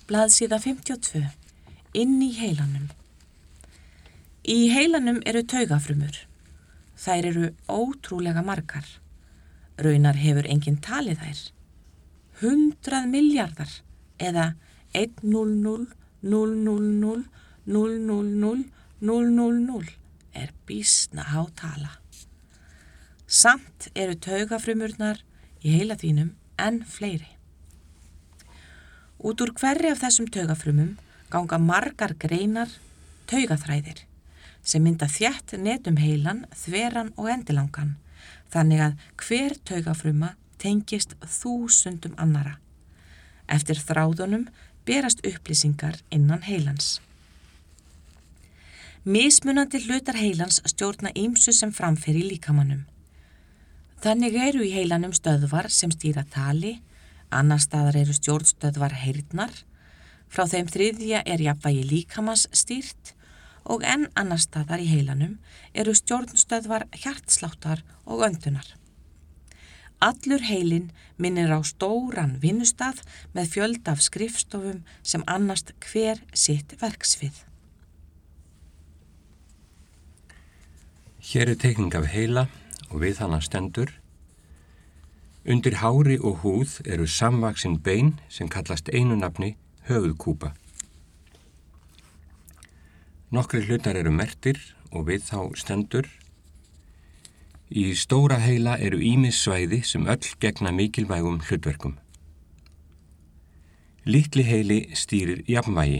Blaðsíða 52. Inn í heilanum. Í heilanum eru taugafrumur. Þær eru ótrúlega margar. Raunar hefur enginn talið þær. 100 milljarðar eða 10000000000 er býsna há tala. Samt eru taugafrumurnar í heila þínum enn fleiri. Út úr hverri af þessum taugafrumum ganga margar greinar, taugaþræðir, sem mynda þétt net heilan, þveran og endilangan, þannig að hver taugafruma tengist 1000 annara. Eftir þráðunum berast upplýsingar innan heilans. Mismunandi hlutar heilans stjórna ýmsu sem framfer í líkamanum. Þannig eru í heilanum stöðvar sem stýra tali, annars staðar eru stjórnstöðvar heyrnar, frá þeim þriðja er jafnvægi líkamans stýrt og enn annars staðar í heilanum eru stjórnstöðvar hjartsláttar og öndunar. Allur heilinn minnir á stóran vinnustað með fjölda af skrifstofum sem annast hver sitt verksvið. Hér er teikning af heila og við hana stendur: undir hári og húð eru samvaxin bein sem kallast einu nafni höfuðkúpa. Nokkrir hlutar eru merktir og við þá stendur: í stóra heila eru ýmis svæði sem öll gegna mikilvægum hlutverkum. Litli heili stýrir jafnvægi.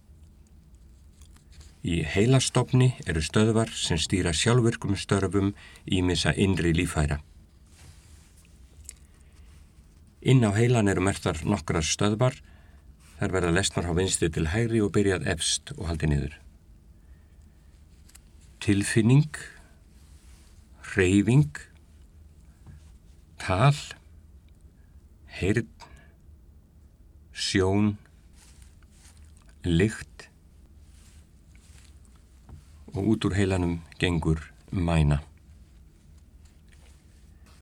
Í heilastofni eru stöðvar sem stýra sjálfvirkum störfum ýmissa innri líffæra. Inn á heilan eru merktar nokkrar stöðvar. Þær verða lesnar á vinstri til hægri og byrjað efst og haldið niður. Tilfinning, hreyfing, tal, heyrn, sjón, lykt og út úr heilanum gengur mæna.